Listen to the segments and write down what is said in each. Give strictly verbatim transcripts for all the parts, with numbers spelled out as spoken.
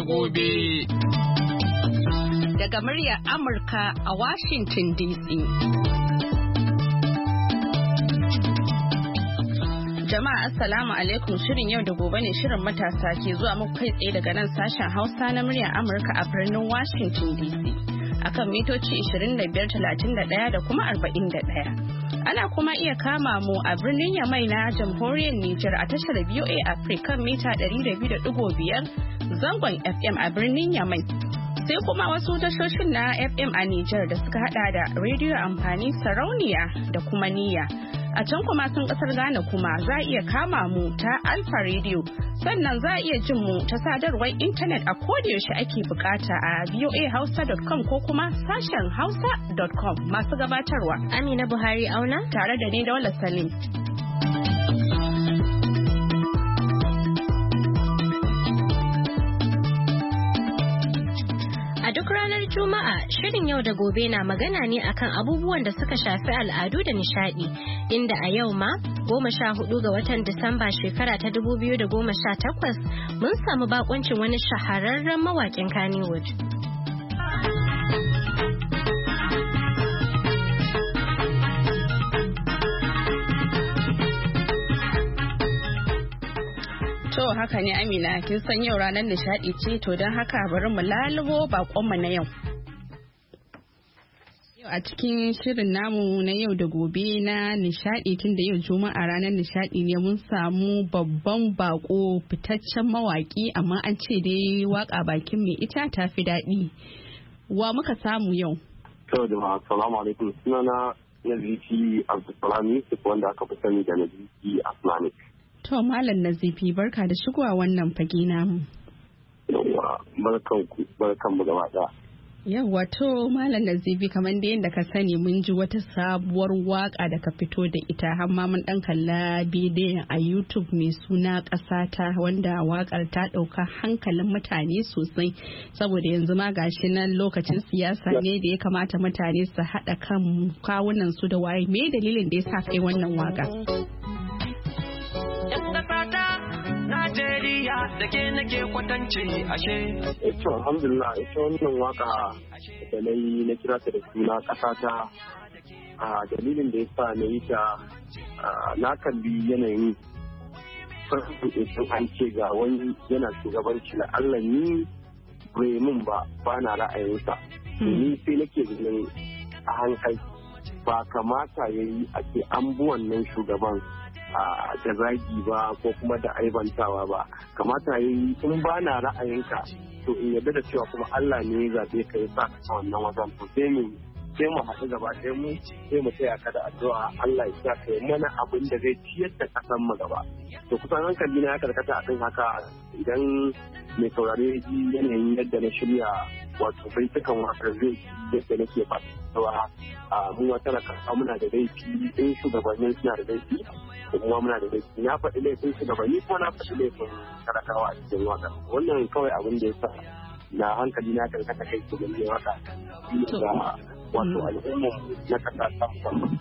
gobe. Daga muryar Amurka a Washington D C. Jama'a Assalamu alaikum, shirin yau da gobe ne shirin matasa ke zuwa muku kai tsaye daga nan sashen Hausa na muryar Amurka a birnin Washington D C. Akan mitoci ishirin da biyar, talatin da ɗaya da kuma arba'in da ɗaya. Ana kuma iya kama mu a birnin Yamai na jamhuriyar Nijar a tashar V O A Africa mita ɗari da biyu da ɗigo biyar zangon F M a birnin Yamai. Sai kuma wasu tashoshin na F M a Nijar da suka hada da rediyo amfani sarauniya da kuma niyya. A can kuma sun kasar Ghana kuma za a iya kama mu ta Alpha Radio, sannan za a iya jin mu ta sadarwar intanet a kodayaushe ake bukata a voa hausa dot com ko kuma sashen hausa dot com. Masu gabatarwa Amina Buhari Auna tare da ni Daula Salim. A duk ranar Juma'a, shirin yau da gobe na magana ne akan abubuwan da suka shafi al'adu da nishadi, inda a yau ma goma sha hudu ga watan Disamba shekara ta dubu biyu da goma sha takwas mun samu bakuncin wani shahararren mawakin Kannywood. To haka ne Amina, kin san yau ranar nishadi ce, to don haka bari mu lalubo bakonmu na yau. Yau a cikin shirin namu na yau da gobe na nishadi, tun da yau Juma'a ranar nishadi ne, mun samu babban bako, fitaccen mawaki, amma an ce dai waka bakin mai ita ta fi daɗi. Wa muka samu yau? To jama'a assalamu alaikum, sunana Nazifi Abdulsalam Yusuf, wanda aka fi sani da Nazifi Islamic. To Malam Nazifi, barka da shigowa wannan fage namu. Yawwa, barkan ku, barkan mu gaba ɗaya. Yawwa to Malam Nazifi, kamar da yadda ka sani mun ji wata sabuwar waka da ka fito da ita, har ma mun dan kalla bidiyon a YouTube mai suna ƙasata, wanda wakar ta ɗauka hankalin mutane sosai, saboda yanzu ma gashi nan lokacin siyasa ne da ya kamata mutane su haɗa kan kawunan su da waye. Me dalilin da ya sa kai wannan waka? Najeriya da ke nake kwatance ashe. Ito alhamdulillah, ita wannan waka da na yi na kira ta da suna ƙasata, a dalilin da ya sa na yi ta na kalli yanayin farko idan an ce ga wani yana shugabanci na Allah ni bai mun ba ba na ra'ayinsa. Ni sai nake ganin a hankali ba kamata ya yi a ce an bi wannan shugaban da zagi ba ko kuma da aibantawa ba. Kamata ya yi in ba na ra'ayinka to in yarda da cewa kuma Allah ne ya zaɓe ka ya sa ka wannan wajen, to sai mu sai mu haɗu gaba ɗaya mu sai mu taya ka da addu'a Allah ya sa ka yi mana abin da zai ciyar da ƙasar mu gaba. To kusan hankali na ya karkata akan haka, idan mai saurare ya ji yanayin yadda na shirya wato baitukan wakar zai yadda nake fatawa a mu wata kasa muna da laifi, in shugabannin suna da laifi kuma muna da laifi. Na faɗi laifin shugabanni kuma na faɗi laifin talakawa a cikin waka. Wannan kawai abin da ya sa na hankali na karkata kai su gani waka da wato al'ummar na kasa ta musamman.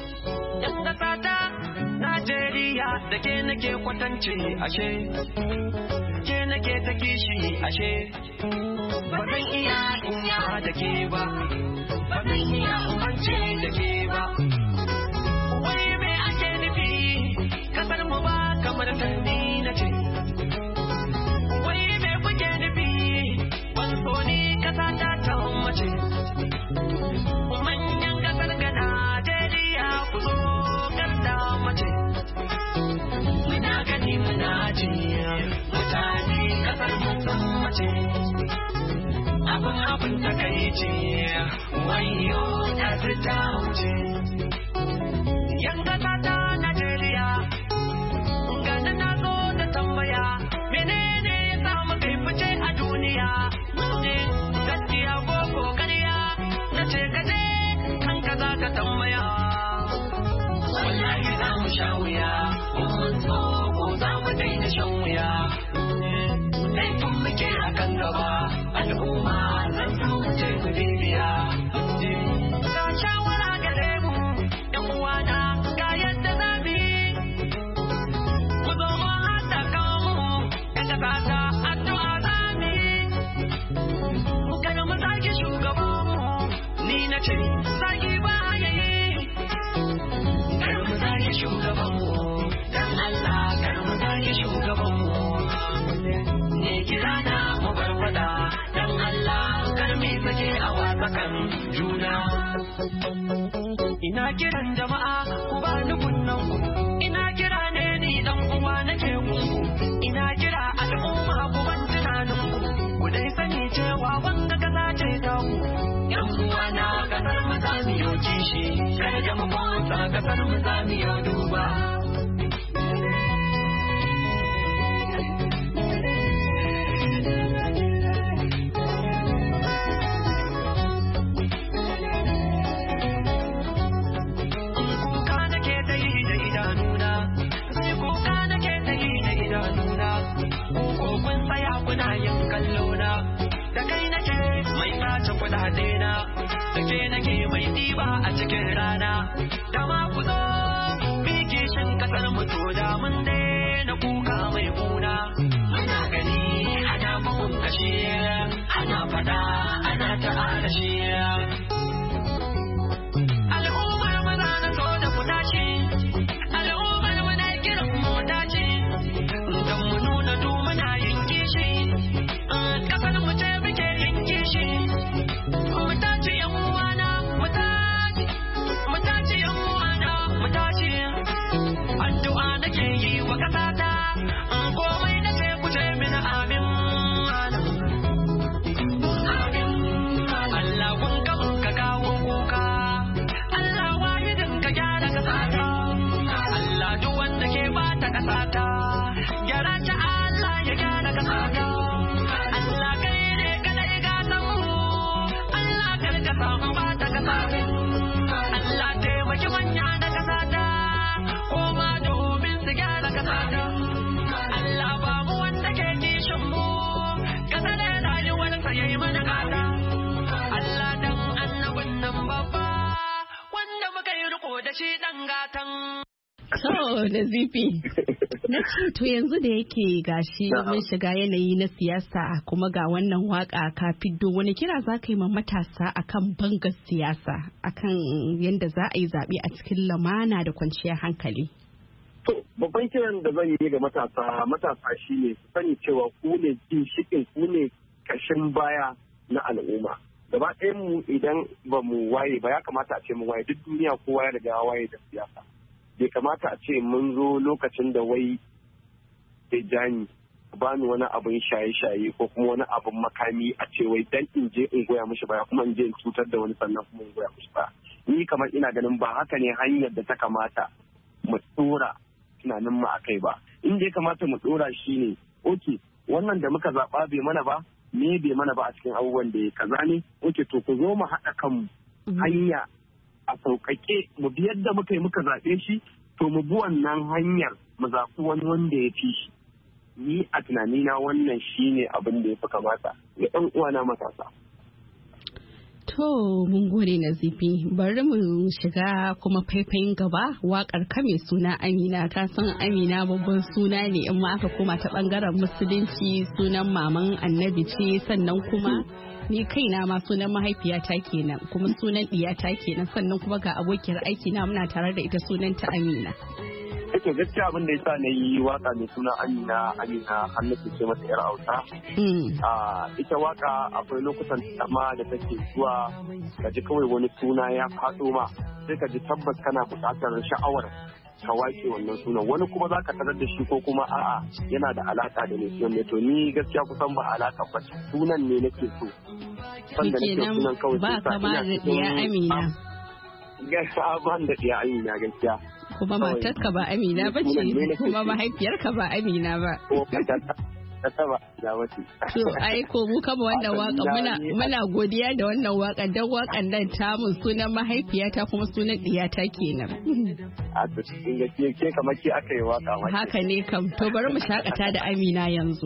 Najeriya da ke nake kwatance ashe, ke nake ta kishi ashe, ba zan iya inya da ke ba, ba zan iya umance da ke ba. Wai me ake nufi, kasar mu ba kamar sani na ce. Wai me kuke nufi, ban so ni kasa ta ta mace. Manyan kasar ga Najeriya ku zo karta mace. Muna gani muna ji mutane kasar mu sun mace. Abin abin takaici wayo ta ta wuce. Yan kasa ta Najeriya, gani na zo da tambaya, menene ya samu kai fice a duniya? Ne gaskiya ko kokariya, na ce ka je kanka za ka tambaya. Wallahi za mu sha wuya, mun so ko za mu daina shan wuya. Laifin muke a kan gaba, al'umma zan so mu ce mu bibiya. Ga shawara gare mu, ɗan uwana ga yadda za mu yi. Ku zo mu haɗa kanmu, ɗan ƙasa ta addu'a za mu yi. zagi ba yayi kar mu zagi shugaban mu dan Allah kar mu zagi shugaban mu ne kira na mu barbada dan Allah kar mu sake a wasakan juna ina kiran jama'a ku ba ni kunnan ku ina kira ne ni dan uwa nake muku ina kira al'umma ku ban tunanin ku ku dai sani cewa wanda kaza ce ta ku yan uwa na kasar mu za mu yi kishi kada mu motsa kasar mu za mu yi duba kuna yin kallona da kai nake mai sace kudade na da ke nake mai diba a cikin rana da ma ku zo bikishin kasar mu to da mun na kuka mai kuna muna gani ana bugun kashi ana fada ana ta'ala shi al'ummar maza na so da ku tashi al'ummar mu na kiran mu tashi dan mu nuna du muna yin kishi kasar mu ce muke yin kishi mu tashi yan uwana mu tashi mu tashi yan uwana mu tashi addu'a nake yi wa kasata komai nake ku ce mini amin amin Allah kun ka mun ka kawo kuka Allah wahidin ka gyara kasata Allah duk wanda ke bata kasata gyara ta Allah ya gyara kasata Allah kai ne kadai gatan mu Allah karka samu bata kasata Allah taimaki manya da kasata koma domin su gyara kasata Allah babu wanda ke kishin mu kasa da rayuwar sa yayi mana gata Allah dan annabin nan babba wanda muka yi riko da shi dan gatan So, da zifi. Na ce to yanzu da yake gashi mun shiga yanayi na siyasa kuma ga wannan waka ka fiddo wani kira za ka yi ma matasa akan bangar siyasa akan yadda za a yi zaɓe a cikin lamana da kwanciyar hankali. To, babban kiran da zan yi ga matasa matasa shi ne su sani cewa ku ne ginshiƙin ku ne ƙashin baya na al'umma. Gaba ɗayan mu idan ba mu waye ba ya kamata a ce mu waye duk duniya kowa ya riga waye da siyasa. Bai kamata a ce mun zo lokacin da wai da jani ba ni wani abin shaye-shaye ko kuma wani abin makami a ce wai dan in je in goya mishi baya kuma in je in cutar da wani sannan kuma in goya mishi baya. Ni kamar ina ganin ba haka ne hanyar da ta kamata mu tsora tunanin mu akai ba. Inda ya kamata mu tsora shi ne, oke wannan da muka zaɓa bai mana ba, me bai mana ba a cikin abubuwan da ya kaza ne, oke to ku zo mu haɗa kanmu hanya a sauƙaƙe mu bi yadda muka yi muka zaɓe shi to mu bi wannan hanyar mu zaɓi wani wanda ya fi shi. Ni a tunanina wannan shi ne abin da ya fi kamata ga ɗan uwana matasa. To mun gode na zifi bari mu shiga kuma faifayin gaba waƙar ka mai suna Amina ka san Amina babban suna ne in ma aka koma ta ɓangaren musulunci sunan maman annabi ce sannan kuma ni kaina ma sunan mahaifiyata kenan kuma sunan diyata kenan sannan kuma ga abokiyar aiki na muna tare da ita sunanta Amina. Ake gaskiya abin da yasa na yi waka mai suna Amina Amina har nake ce mata yar Hausa. Ita waka akwai lokutan dama da take zuwa ka ji kawai wani suna ya faɗo ma sai ka ji tabbas kana buƙatar sha'awar ka wake wannan sunan wani kuma za ka tarar da shi ko kuma a'a yana da alaka da mai sunan ne to ni gaskiya kusan ba alaka ba sunan ne nake so sanda nake sunan kawai ba ka ba da diya Amina gaskiya ban da diya Amina gaskiya kuma matarka ba Amina ba ce kuma mahaifiyarka ba Amina ba to ai ko mu kama wannan waka muna muna godiya da wannan waka dan wakan nan ta mun sunan mahaifiyata kuma sunan diyata kenan a to kin ga ke kamar ke aka yi waka wai haka ne kam to bari mu shakata da Amina yanzu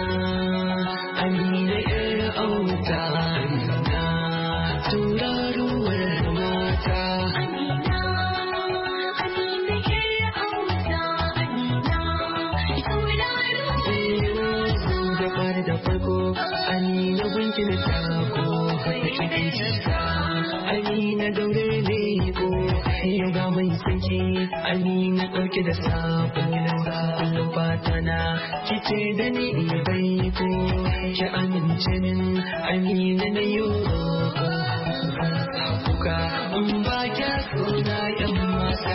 Amina yar auta turaruwar mata da farko Amina gunki na sako da kiɗin cika Amina da yau ga mai sanki amina ɗauke da sabon lura kullum fata na kice da ni bai ko ki amince min amina na yau kuka in ba kya suna yan mata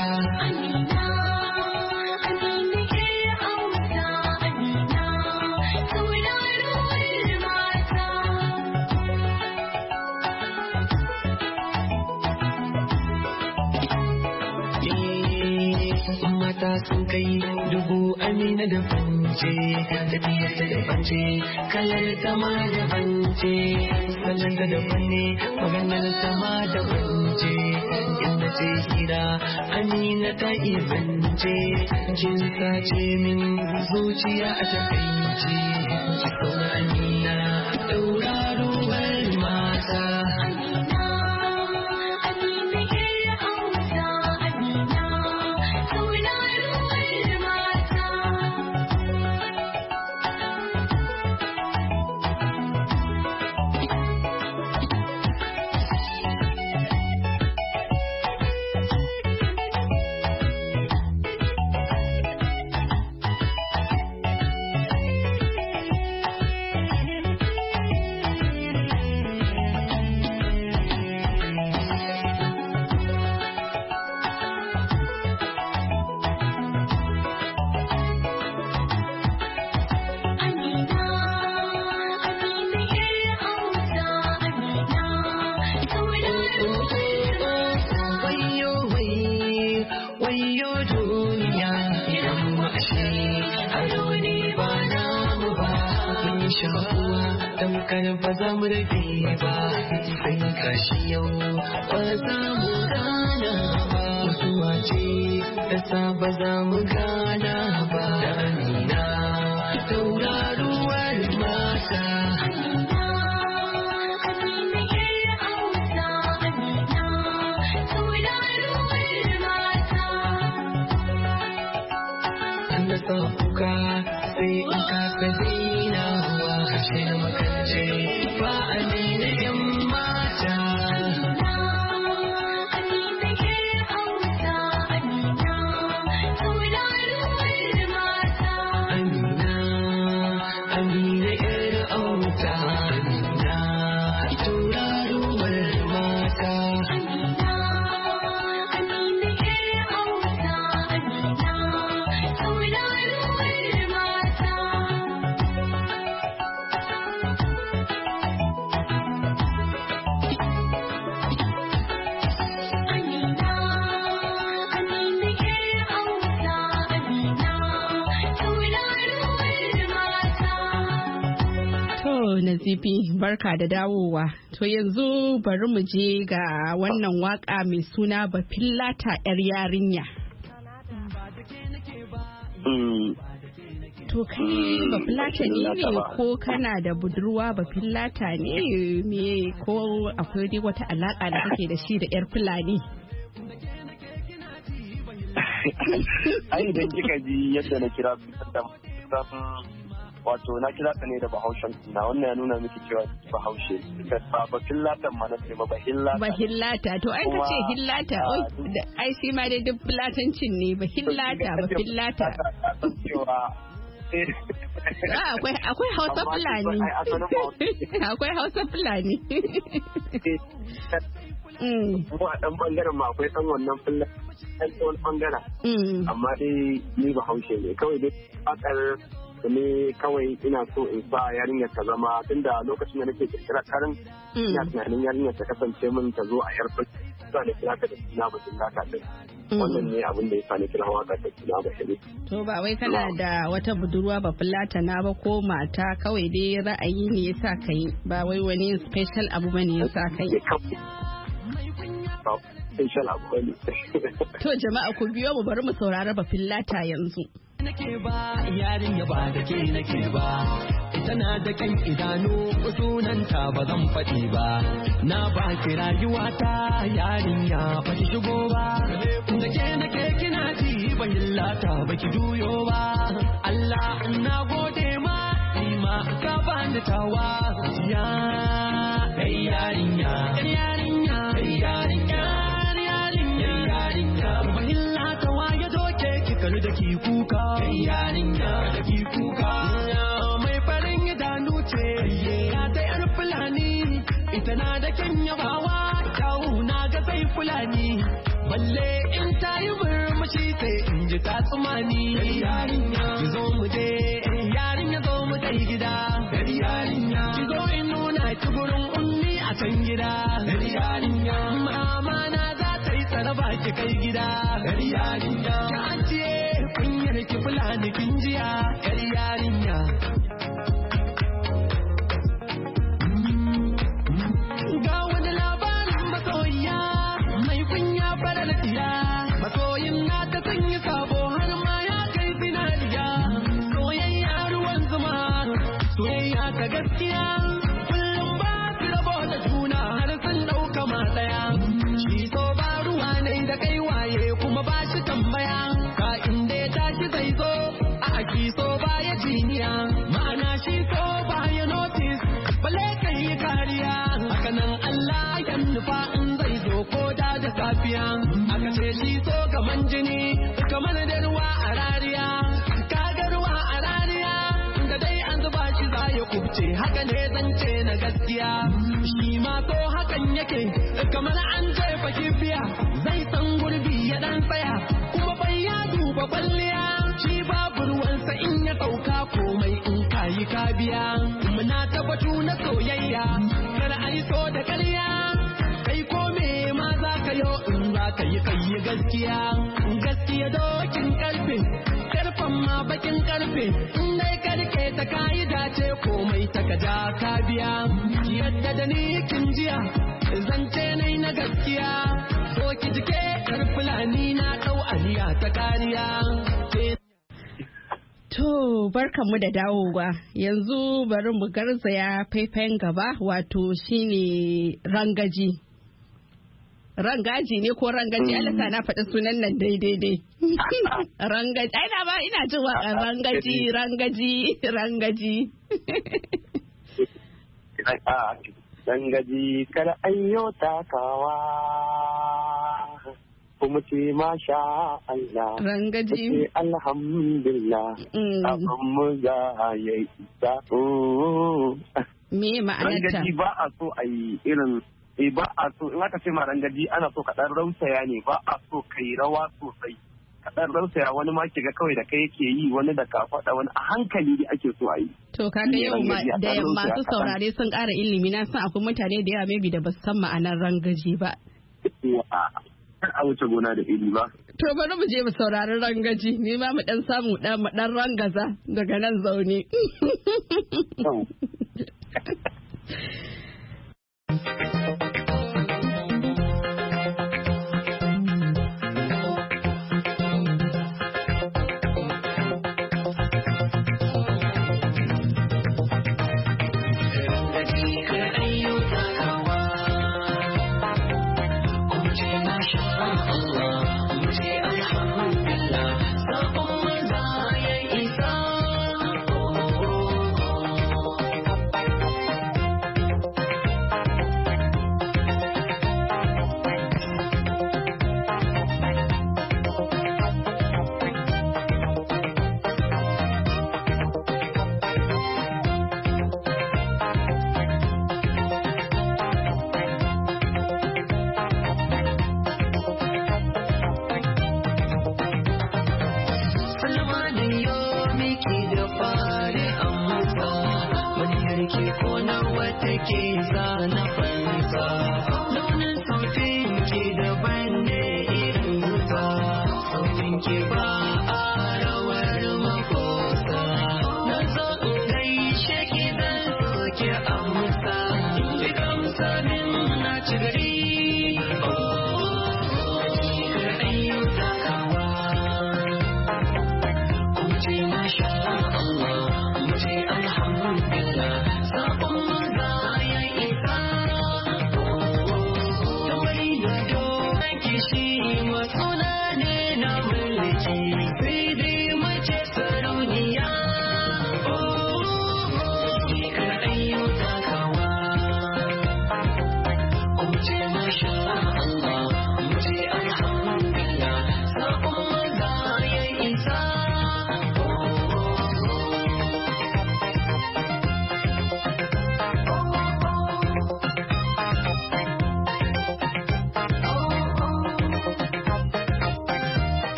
sun kai dubu amina da bance tafiyar ta da bance kalar ta ma da bance salon ta da banne maganar ta ma da bance inda ce hira amina ta iya bance kin sace min zuciya a takaice ki kauna amina tauraruwar mata Tamkar ba za mu rabe ba, sai kashi yau ba za mu gana ba. Mutuwa ce ta sa ba za mu gana ba. Da amina tauraruwar mata. Na sa kuka sai in kasa dainawa. Kashe na makance ba a nina yan mata. Amina, Amina yar auta. Amina, tauraruwar mata. Nazifi barka da dawowa. To yanzu bari mu je ga wannan waka mai suna Bafillata 'yar yarinya. To kai Bafillata ne ne ko kana da budurwa Bafillata ne me ko akwai dai wata alaka da kake da shi da 'yar Fulani? Ai idan kika ji yadda na kira wato na kira ka ne da bahaushen na wannan ya nuna miki cewa bahaushe ba bakin latan ma na ce ba bahillata bahillata to ai kace hillata ai shi ma dai duk fulatancin ne bahillata bahillata akwai akwai Hausa Fulani akwai Hausa Fulani kuma a dan bangaren ma akwai dan wannan fulani dan wani bangaren amma dai ni bahaushe ne kawai dai fakar ne kawai ina so in sa yarinyar ta zama tunda lokacin da nake kirkira karin ina tunanin yarinyar ta kasance min ta zo a yar fulani da kira ta da suna ba sun lata din wannan ne abin da ya sa ni kira waka ta suna ba shi to ba wai kana da wata budurwa ba fulata na ba ko mata kawai dai ra'ayi ne yasa kai ba wai wani special abu bane yasa kai special abu bane to jama'a ku biyo mu bari mu saurara ba fillata yanzu nake ba yarinya ba da ke nake ba tana da kan idanu sunanta ba zan faɗi ba na ba ki rayuwa ta yarinya ba ki shigo ba da ke nake kina ji ba yillata ba ki juyo ba Allah na gode ma ni ma ka bani tawa ya kai yarinya yarinya yarinya yarinya balle in ta yi murmushi sai in ji ta tsumani yarinya ki zo mu je yarinya zo mu kai gida yarinya ki zo in nuna ki gurin ummi a can gida yarinya mama na za ta yi tsaraba ki kai gida yarinya ki ajiye kunyar ki fulani kin jiya yarinya ga wani labarin masoyiya mai kunya farar diya masoyin na ta sanya sabo har ma ya kai zinariya soyayya ruwan zuma soyayya ta gaskiya kullum ba su rabo da juna har sun ɗauka ma ɗaya shi so ba ruwa ne da kai waye kuma ba shi tambaya ka inda ya tashi zai zo a aki so ba ya jiniya ma'ana shi so ba ya notice bale kai kariya hakanan Allah ya nufa in zai zo ko da da safiya aka ce shi so kaman jini kamar da ruwa a rariya ka ga ruwa a rariya da dai an zuba shi za ya kubce haka ne zance na gaskiya shi ma so hakan yake kamar an jefa kibiya zai san gurbi ya dan tsaya kuma bai ya duba kwalliya shi babu ruwansa in ya sauka komai in kayi ka biya muna tabbatu na soyayya kar ai so da ƙarya kai ko me ma za ka yo in za ka yi kai gaskiya gaskiya dokin karfe karfan ma bakin karfe in dai karke ta kayi dace komai ta kaja ka biya yadda da ni kin jiya zance nai na gaskiya so ki jike kar fulani na dau aliya ta kariya. To barkanmu da dawowa yanzu bari mu garzaya faifayen gaba wato shine rangaji. Rangaji ne ko rangaji alasa na faɗi sunan nan daidai dai. Rangaji ai na ba ina jin waƙar rangaji rangaji rangaji. Rangaji kada ayyo takawa. Kuma ce masha Allah. Rangaji. Ce alhamdulillah. Abin mu za ya isa. Me ma'anarta? Rangaji ba a so a yi irin eh ba a so in aka ce ma rangaji ana so kaɗan rausaya ne ba a so kai rawa sosai. Kaɗan rausaya wani ma kiga kawai da kai yake yi wani da ka faɗa wani a hankali da ake so a yi. To kaga yau da masu saurare sun ƙara ilimi na san akwai mutane da yawa maybe da ba su san ma'anar rangaji ba. A wuce gona da iri ba. To bari mu je mu saurari rangaji ni ma mu dan samu dan mu dan rangaza daga nan zaune. Allah, mu ce alhamdulillah, sabon maza ya yi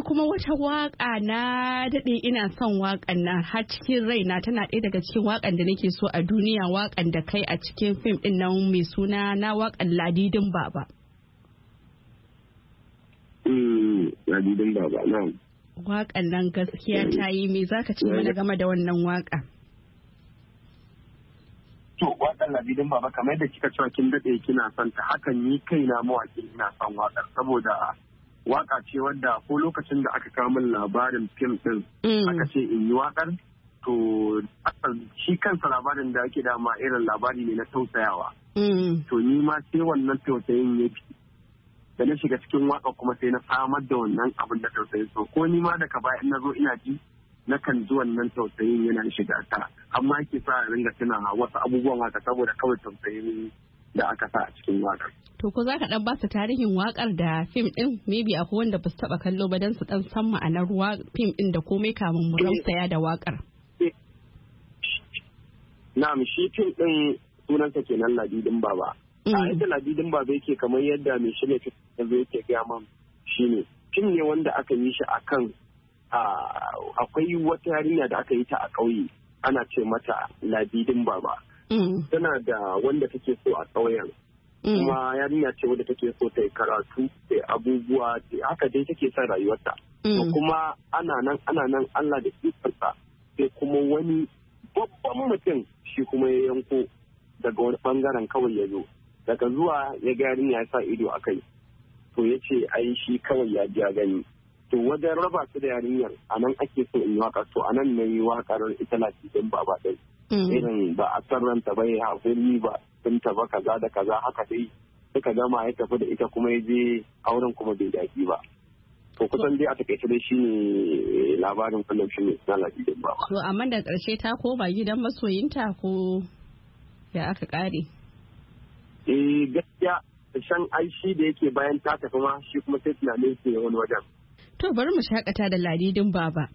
kuma wata waka na daɗe ina son wakan nan har cikin raina, tana ɗaya daga cikin wakan da nake so a duniya, wakan da kai a cikin fim ɗin nan mai suna na wakan Ladidin Baba. Mm, Ladidin Baba, na. Wakan nan gaskiya ta yi, me zaka ce mana game da wannan waka? To, wakan Ladidin Baba kamar yadda kika cewa kin daɗe kina son ta, hakan ni kaina mawaki ina son wakar saboda waka ce wadda ko lokacin da aka kawo min labarin fim din aka ce in yi wakar, to shi kansa labarin da ake dama irin labari ne na tausayawa. To ni ma sai wannan tausayin ya fi da na shiga cikin waka kuma sai na samar da wannan abin da tausayin so ko ni ma daga baya in na zo ina ji na kan ji wannan tausayin yana shiga ta, amma ke sa ringa tuna wasu abubuwan haka saboda kawai tausayin da aka sa a cikin wakar. To ko za ka dan ba su tarihin wakar da fim din, maybe akwai wanda ba su taba kallo ba dan su dan san ma'anar fim din da komai kamun mu rausaya da wakar. Na'am, shi fim din sunansa kenan Ladidin Baba. A yadda Ladidin Baba yake kamar yadda mai shirya fim yanzu yake gaya man shine fim ne wanda aka yi shi akan akwai wata yarinya da aka yi ta a ƙauye ana ce mata Ladidin Baba. Tana da wanda take so a ƙauyen. Kuma yarinya ce wadda take so ta yi karatu da abubuwa haka dai take son rayuwarta. To kuma ana nan ana nan Allah da ikonsa sai kuma wani babban mutum shi kuma ya yanko daga wani bangaren kawai ya zo. Daga zuwa ya ga yarinya ya sa ido a kai. To ya ce ai shi kawai ya ji ya gani. To wajen raba su da yarinyar a nan ake so in yi waka, to a nan na yi wakar ita Ladidin Baba ɗin. Irin ba a san ranta ba ya haƙuri ba sun taba kaza da kaza haka dai suka gama ya tafi da ita kuma ya je auren kuma bai daɗi ba. To kusan dai a takaice dai shine labarin kullum shine na Ladidin Baba. To amma da ƙarshe ta koma gidan masoyinta ko ya aka ƙare? Eh gaskiya shan aishi da yake bayan ta tafi ma shi kuma sai tunanin su wani wajen. To bari mu shakata da Ladidin Baba.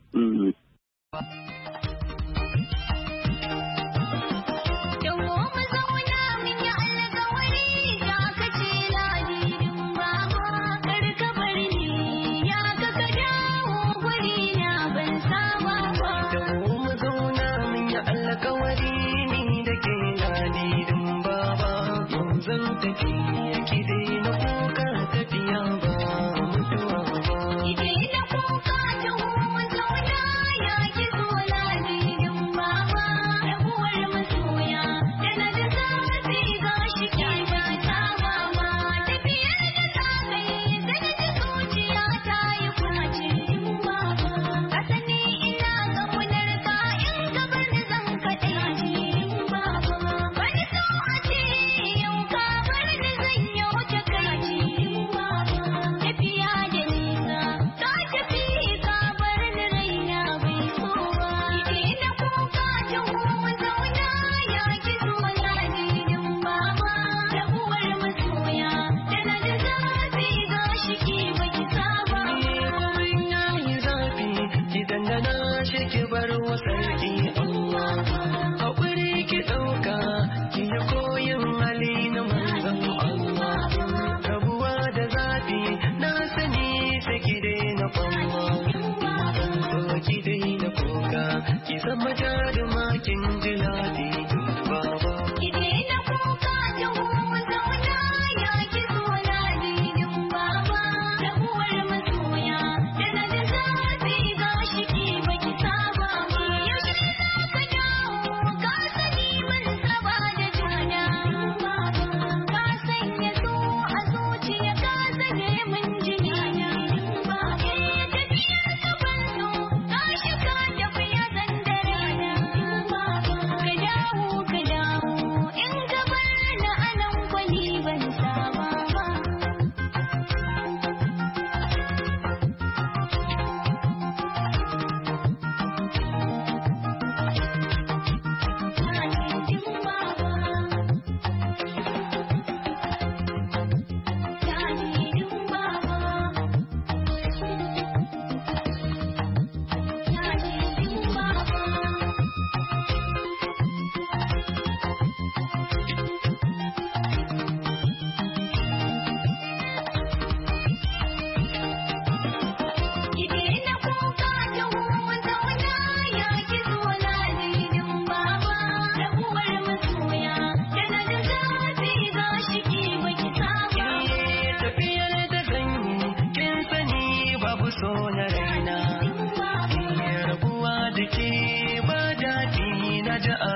Yeah.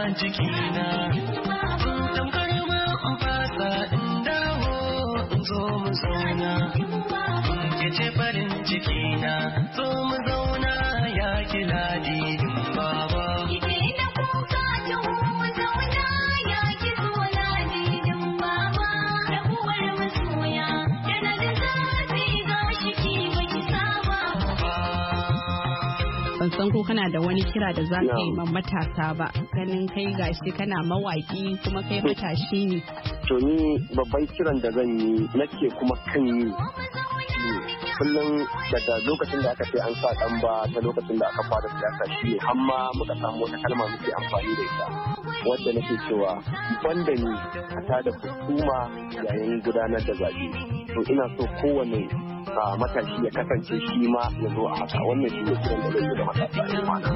jikina tamkar ma in fasa in dawo in zo mu zauna ke ce farin cikina zo mu zauna ya kila didin baba ban san ko kana da wani kira da za ka yi ma matasa ba ganin kai gashi kana mawaki kuma kai matashi ne. To ni babban kiran da zan yi nake kuma kan yi kullum daga lokacin da aka ce an sa dan ba ta lokacin da aka fara siyasa shi ne hamma muka samu wata kalma muke amfani da ita wadda nake cewa banda ni a tada hukuma yayin gudanar da zaɓe. To ina so kowane matashi ya kasance shi ma ya zo a haka wannan shi ne kiran da zai yi da matasa ne mana.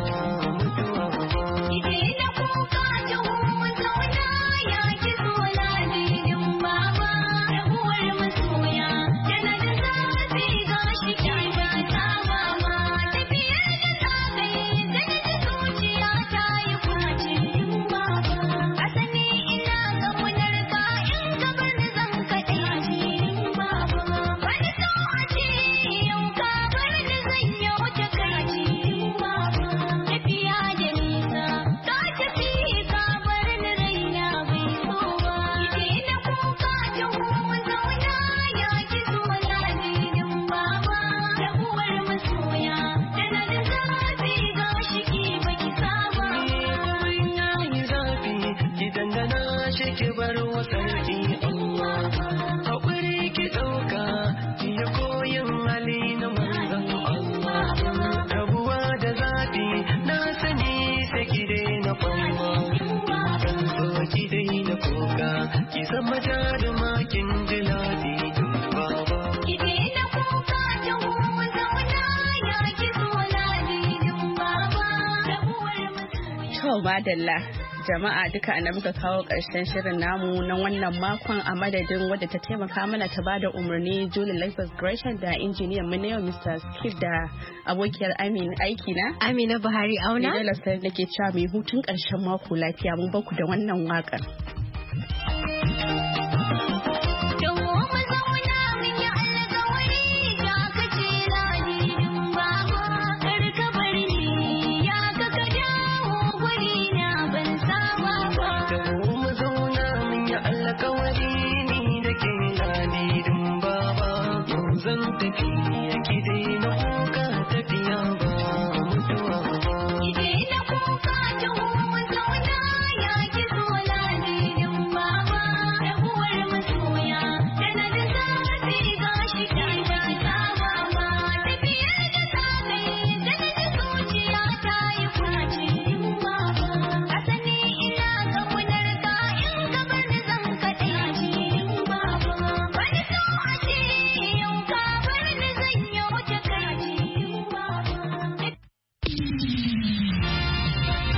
Madalla jama'a duka ana muka kawo ƙarshen shirin namu na wannan makon a madadin wadda ta taimaka mana ta bada umarni Julie Lexus Gresham da injiniyan mu na yau Mister Skip da abokiyar Amina aiki na Amina Buhari Auna. Ni da lasar nake cewa mai hutun ƙarshen mako lafiya mun baku da wannan waƙar.